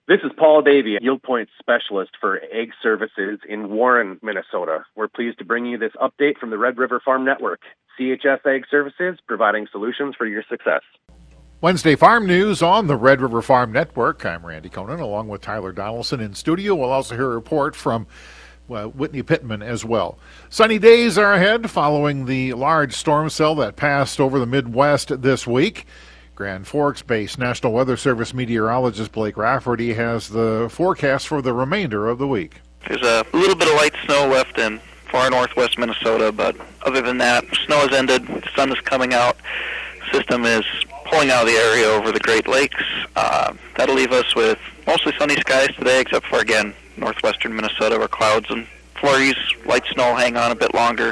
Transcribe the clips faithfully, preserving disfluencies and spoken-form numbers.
This is Paul Davey, Yield Point Specialist for Egg Services in Warren, Minnesota. We're pleased to bring you this update from the Red River Farm Network. C H S Egg Services, providing solutions for your success. Wednesday Farm News on the Red River Farm Network. I'm Randy Koenen, along with Tyler Donaldson in studio. We'll also hear a report from uh, Whitney Pittman as well. Sunny days are ahead following the large storm cell that passed over the Midwest this week. Grand Forks-based National Weather Service meteorologist Blake Rafferty has the forecast for the remainder of the week. There's a little bit of light snow left in far northwest Minnesota, but other than that, snow has ended, the sun is coming out, system is pulling out of the area over the Great Lakes. Uh, that'll leave us with mostly sunny skies today, except for, again, northwestern Minnesota, where clouds and flurries, light snow hang on a bit longer.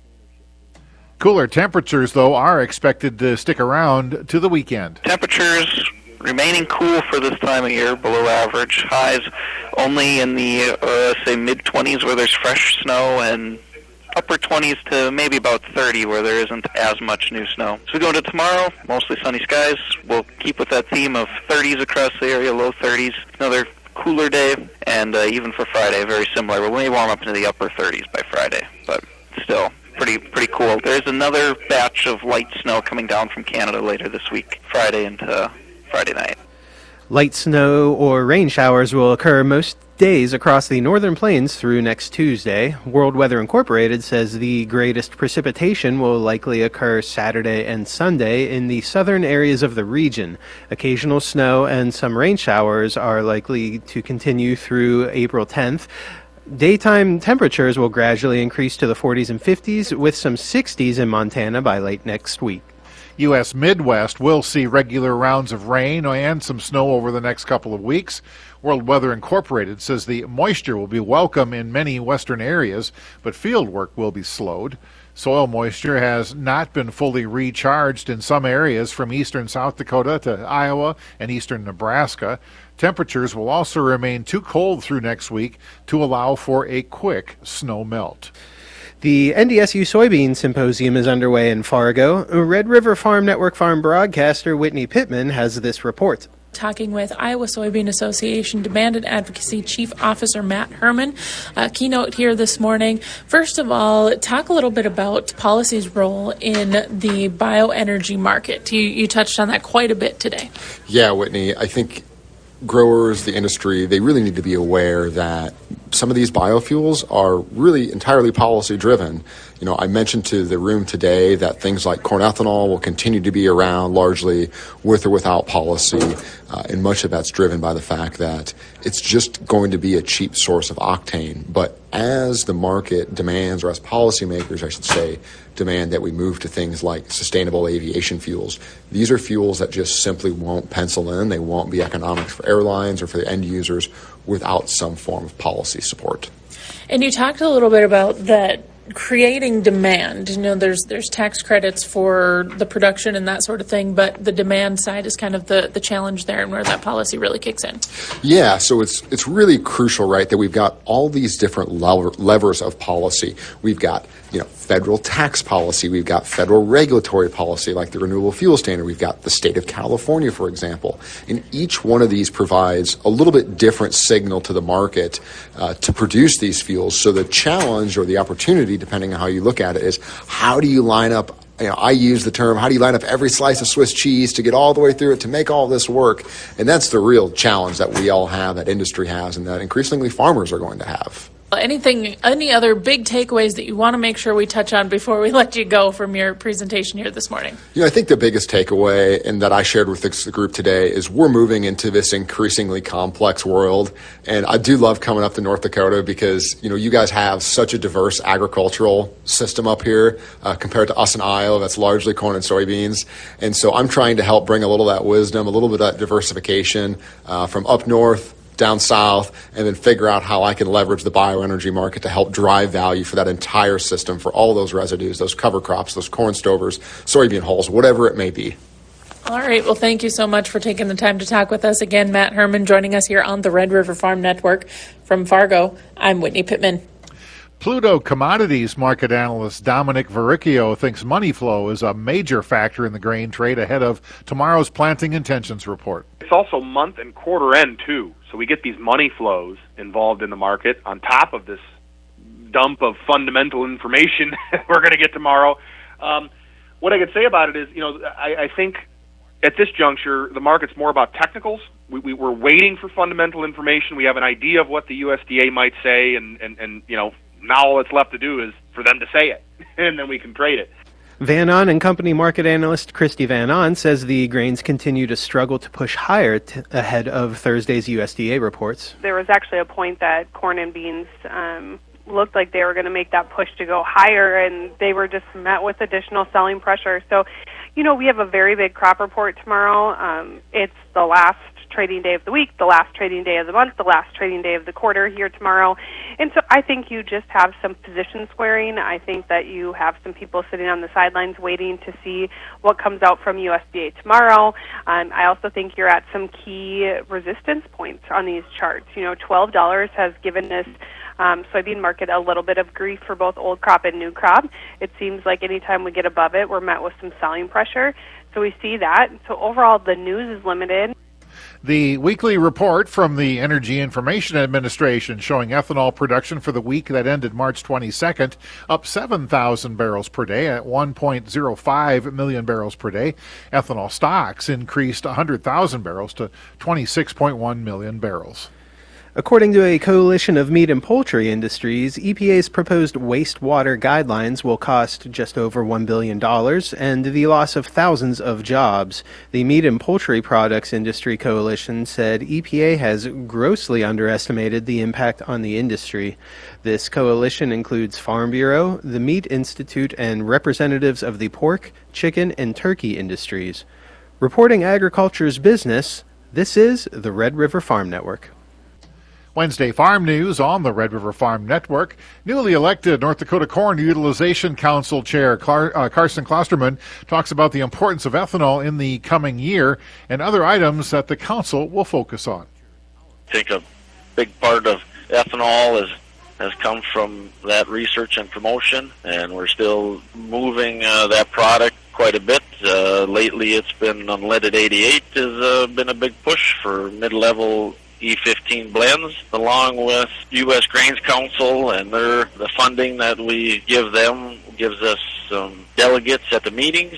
Cooler temperatures, though, are expected to stick around to the weekend. Temperatures remaining cool for this time of year, below average. Highs only in the, uh, say, mid-twenties where there's fresh snow, and upper twenties to maybe about thirty where there isn't as much new snow. So we go into tomorrow, mostly sunny skies. We'll keep with that theme of thirties across the area, low thirties. Another cooler day, and uh, even for Friday, very similar. We'll maybe warm up into the upper thirties by Friday, but still pretty pretty cool. There's another batch of light snow coming down from Canada later this week, Friday into Friday night. Light snow or rain showers will occur most days across the northern plains through next Tuesday. World Weather Incorporated says the greatest precipitation will likely occur Saturday and Sunday in the southern areas of the region. Occasional snow and some rain showers are likely to continue through April tenth. Daytime temperatures will gradually increase to the forties and fifties, with some sixties in Montana by late next week. U S Midwest will see regular rounds of rain and some snow over the next couple of weeks. World Weather Incorporated says the moisture will be welcome in many western areas, but field work will be slowed. Soil moisture has not been fully recharged in some areas from eastern South Dakota to Iowa and eastern Nebraska. Temperatures will also remain too cold through next week to allow for a quick snow melt. The N D S U Soybean Symposium is underway in Fargo. Red River Farm Network farm broadcaster Whitney Pittman has this report. Talking with Iowa Soybean Association Demand and Advocacy Chief Officer Matt Herman. Uh, keynote here this morning. First of all, talk a little bit about policy's role in the bioenergy market. You, you touched on that quite a bit today. Yeah, Whitney, I think growers, the industry, they really need to be aware that some of these biofuels are really entirely policy driven. You know, I mentioned to the room today that things like corn ethanol will continue to be around largely with or without policy, uh, and much of that's driven by the fact that it's just going to be a cheap source of octane. But as the market demands, or as policymakers, I should say, demand that we move to things like sustainable aviation fuels, these are fuels that just simply won't pencil in. They won't be economic for airlines or for the end users without some form of policy support. And you talked a little bit about that creating demand. You know, there's there's tax credits for the production and that sort of thing, but the demand side is kind of the, the challenge there and where that policy really kicks in. Yeah, so it's it's really crucial, right, that we've got all these different lever, levers of policy. We've got, you know, federal tax policy. We've got federal regulatory policy like the Renewable Fuel Standard. We've got the state of California, for example. And each one of these provides a little bit different signal to the market uh, to produce these fuels. So the challenge or the opportunity, depending on how you look at it, is how do you line up, you know, I use the term, how do you line up every slice of Swiss cheese to get all the way through it to make all this work? And that's the real challenge that we all have, that industry has, and that increasingly farmers are going to have. Anything, any other big takeaways that you want to make sure we touch on before we let you go from your presentation here this morning? You know, I think the biggest takeaway, and that I shared with the group today, is we're moving into this increasingly complex world. And I do love coming up to North Dakota because, you know, you guys have such a diverse agricultural system up here uh, compared to us in Iowa that's largely corn and soybeans. And so I'm trying to help bring a little of that wisdom, a little bit of that diversification uh, from up north down south, and then figure out how I can leverage the bioenergy market to help drive value for that entire system, for all those residues, those cover crops, those corn stovers, soybean hulls, whatever it may be. All right. Well, thank you so much for taking the time to talk with us. Again, Matt Herman joining us here on the Red River Farm Network. From Fargo, I'm Whitney Pittman. Pluto Commodities market analyst Dominic Verricchio thinks money flow is a major factor in the grain trade ahead of tomorrow's planting intentions report. It's also month and quarter end, too. So we get these money flows involved in the market on top of this dump of fundamental information we're going to get tomorrow. Um, what I could say about it is, you know, I, I think at this juncture, the market's more about technicals. We, we, we're waiting for fundamental information. We have an idea of what the U S D A might say, and, and, and you know, now all that's left to do is for them to say it, and then we can trade it. Van On and Company market analyst Christy Van On says the grains continue to struggle to push higher t- ahead of Thursday's U S D A reports. There was actually a point that corn and beans um, looked like they were going to make that push to go higher, and they were just met with additional selling pressure. So, you know, we have a very big crop report tomorrow. Um, it's the last trading day of the week, the last trading day of the month, the last trading day of the quarter here tomorrow. And so I think you just have some position squaring. I think that you have some people sitting on the sidelines waiting to see what comes out from U S D A tomorrow. Um, I also think you're at some key resistance points on these charts. You know, twelve dollars has given this Um, soybean market a little bit of grief for both old crop and new crop. It seems like anytime we get above it, we're met with some selling pressure. So we see that. So overall, the news is limited. The weekly report from the Energy Information Administration showing ethanol production for the week that ended March twenty-second up seven thousand barrels per day at one point oh five million barrels per day. Ethanol stocks increased one hundred thousand barrels to twenty-six point one million barrels. According to a coalition of meat and poultry industries, E P A's proposed wastewater guidelines will cost just over one billion dollars and the loss of thousands of jobs. The Meat and Poultry Products Industry Coalition said E P A has grossly underestimated the impact on the industry. This coalition includes Farm Bureau, the Meat Institute, and representatives of the pork, chicken, and turkey industries. Reporting agriculture's business, this is the Red River Farm Network. Wednesday Farm News on the Red River Farm Network. Newly elected North Dakota Corn Utilization Council Chair Car- uh, Carson Klosterman talks about the importance of ethanol in the coming year and other items that the council will focus on. I think a big part of ethanol is, has come from that research and promotion, and we're still moving uh, that product quite a bit. Uh, lately it's been unleaded eighty-eight has uh, been a big push for mid-level E fifteen blends, along with U S Grains Council and their the funding that we give them gives us some delegates at the meetings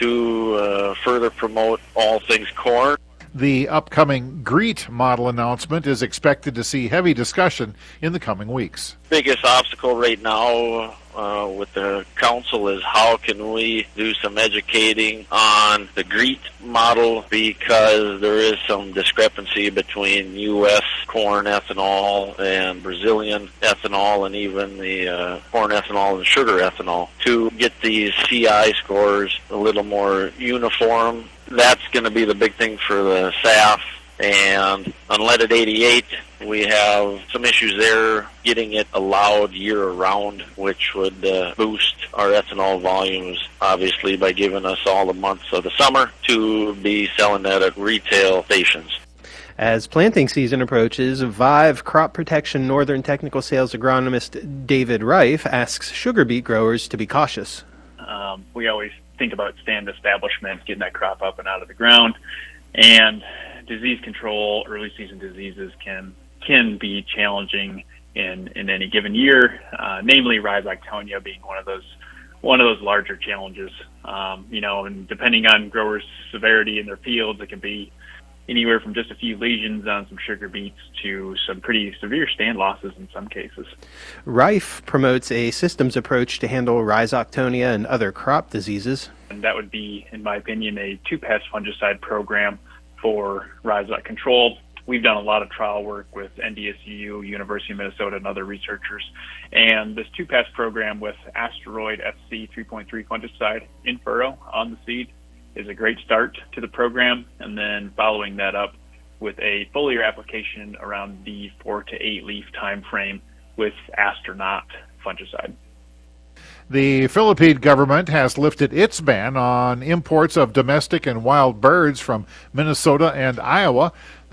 to uh, further promote all things corn. The upcoming GREET model announcement is expected to see heavy discussion in the coming weeks. Biggest obstacle right now uh, with the council is how can we do some educating on the GREET model, because there is some discrepancy between U S corn ethanol and Brazilian ethanol and even the uh, corn ethanol and sugar ethanol. To get these C I scores a little more uniform, that's going to be the big thing for the S A F. And unleaded eighty-eight, we have some issues there getting it allowed year-round, which would uh, boost our ethanol volumes, obviously, by giving us all the months of the summer to be selling that at retail stations. As planting season approaches, Vive Crop Protection Northern Technical Sales Agronomist David Reif asks sugar beet growers to be cautious. Um, we always think about stand establishment, getting that crop up and out of the ground, and disease control, early season diseases can can be challenging in, in any given year, uh, namely rhizoctonia being one of those one of those larger challenges. Um, you know, and depending on growers' severity in their fields, it can be anywhere from just a few lesions on some sugar beets to some pretty severe stand losses in some cases. Reif promotes a systems approach to handle rhizoctonia and other crop diseases. And that would be, in my opinion, a two-pass fungicide program for rhizoc control. We've done a lot of trial work with N D S U, University of Minnesota, and other researchers. And this two-pass program with Asteroid F C three point three fungicide in furrow on the seed is a great start to the program, and then following that up with a foliar application around the four to eight leaf time frame with Astronaut fungicide. The Philippine government has lifted its ban on imports of domestic and wild birds from Minnesota and Iowa.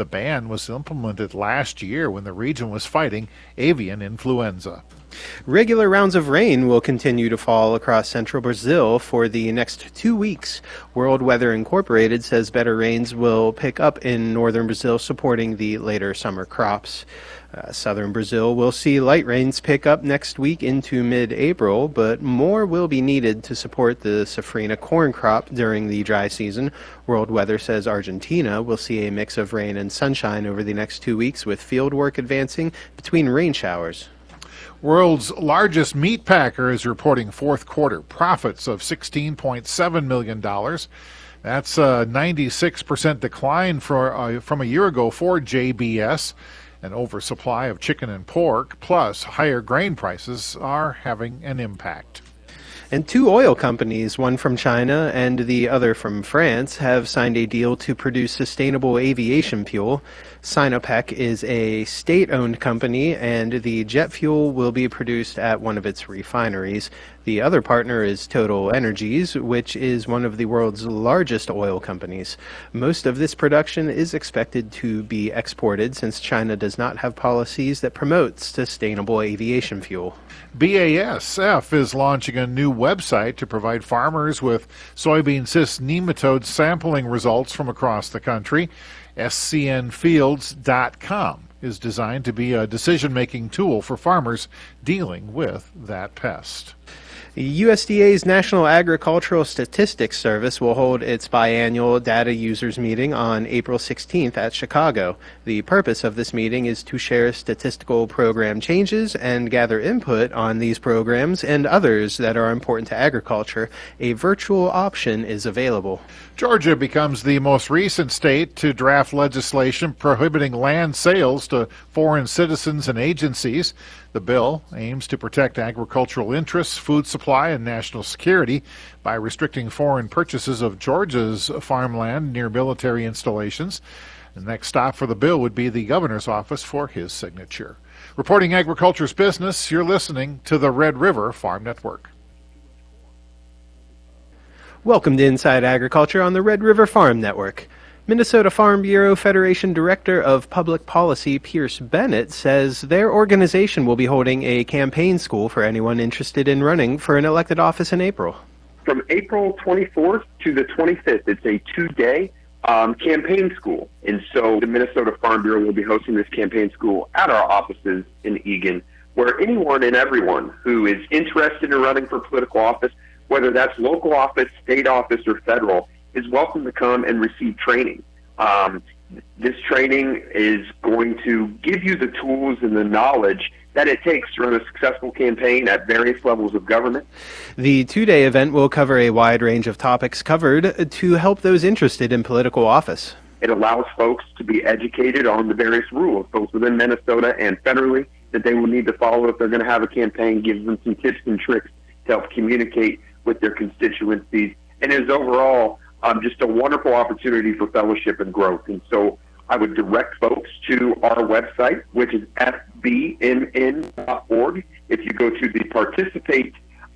The ban was implemented last year when the region was fighting avian influenza. Regular rounds of rain will continue to fall across central Brazil for the next two weeks. World Weather Incorporated says better rains will pick up in northern Brazil, supporting the later summer crops. Uh, southern Brazil will see light rains pick up next week into mid-April, but more will be needed to support the safrinha corn crop during the dry season. World Weather says Argentina will see a mix of rain and sunshine over the next two weeks, with field work advancing between rain showers. World's largest meat packer is reporting fourth quarter profits of sixteen point seven million dollars. That's a ninety-six percent decline for, uh, from a year ago for J B S. An oversupply of chicken and pork, plus higher grain prices, are having an impact. And two oil companies, one from China and the other from France, have signed a deal to produce sustainable aviation fuel. Sinopec is a state-owned company, and the jet fuel will be produced at one of its refineries. The other partner is Total Energies, which is one of the world's largest oil companies. Most of this production is expected to be exported, since China does not have policies that promote sustainable aviation fuel. B A S F is launching a new website to provide farmers with soybean cyst nematode sampling results from across the country. S C N fields dot com is designed to be a decision-making tool for farmers dealing with that pest. The U S D A's National Agricultural Statistics Service will hold its biannual data users meeting on April sixteenth at Chicago. The purpose of this meeting is to share statistical program changes and gather input on these programs and others that are important to agriculture. A virtual option is available. Georgia becomes the most recent state to draft legislation prohibiting land sales to foreign citizens and agencies. The bill aims to protect agricultural interests, food supply, and national security by restricting foreign purchases of Georgia's farmland near military installations. The next stop for the bill would be the governor's office for his signature. Reporting agriculture's business, you're listening to the Red River Farm Network. Welcome to Inside Agriculture on the Red River Farm Network. Minnesota Farm Bureau Federation Director of Public Policy Pierce Bennett says their organization will be holding a campaign school for anyone interested in running for an elected office in April. From April twenty-fourth to the twenty-fifth, it's a two-day um, campaign school. And so the Minnesota Farm Bureau will be hosting this campaign school at our offices in Eagan, where anyone and everyone who is interested in running for political office, whether that's local office, state office, or federal, is welcome to come and receive training. Um, this training is going to give you the tools and the knowledge that it takes to run a successful campaign at various levels of government. The two-day event will cover a wide range of topics covered to help those interested in political office. It allows folks to be educated on the various rules, both within Minnesota and federally, that they will need to follow if they're going to have a campaign, gives them some tips and tricks to help communicate with their constituencies, and is overall Um, just a wonderful opportunity for fellowship and growth. And so I would direct folks to our website, which is f b m n dot org. If you go to the participate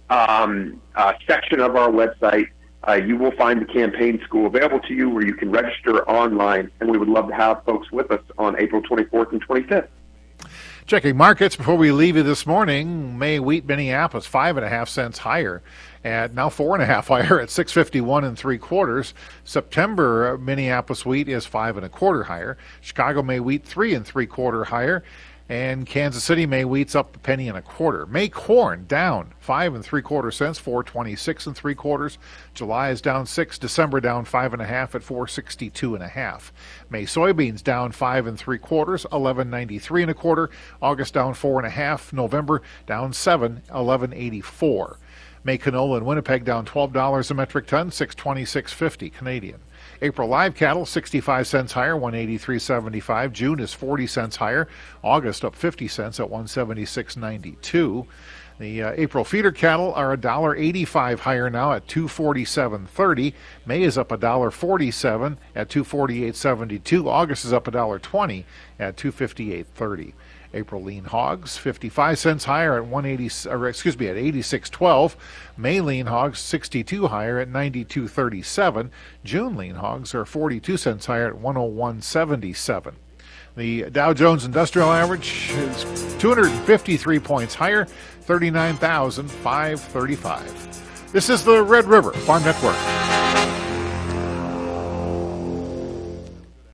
um, uh, section of our website, uh, you will find the campaign school available to you where you can register online. And we would love to have folks with us on April twenty-fourth and twenty-fifth. Checking markets before we leave you this morning. May wheat Minneapolis five and a half cents higher, at now four and a half higher at six fifty-one and three quarters. September Minneapolis wheat is five and a quarter higher. Chicago May wheat three and three quarter higher, and Kansas City May wheat's up a penny and a quarter. May corn down five and three quarter cents, four twenty-six and three quarters. July is down six. December down five and a half at four sixty-two and a half. May soybeans down five and three quarters, eleven ninety-three and a quarter. August down four and a half. November down seven, eleven eighty-four. May canola in Winnipeg down twelve dollars a metric ton, six twenty-six fifty Canadian. April live cattle sixty-five cents higher, one eighty-three seventy-five. June is forty cents higher. August up fifty cents at one seventy-six ninety-two. The uh, April feeder cattle are one dollar eighty-five higher now at two forty-seven thirty. May is up one dollar forty-seven at two forty-eight seventy-two. August is up one dollar twenty at two fifty-eight thirty. April lean hogs fifty-five cents higher at one eighty, or excuse me, at eighty-six twelve. May lean hogs sixty-two higher at ninety-two thirty-seven. June lean hogs are forty-two cents higher at one oh one seventy-seven. The Dow Jones Industrial Average is two hundred fifty-three points higher, thirty-nine thousand five hundred thirty-five. This is the Red River Farm Network.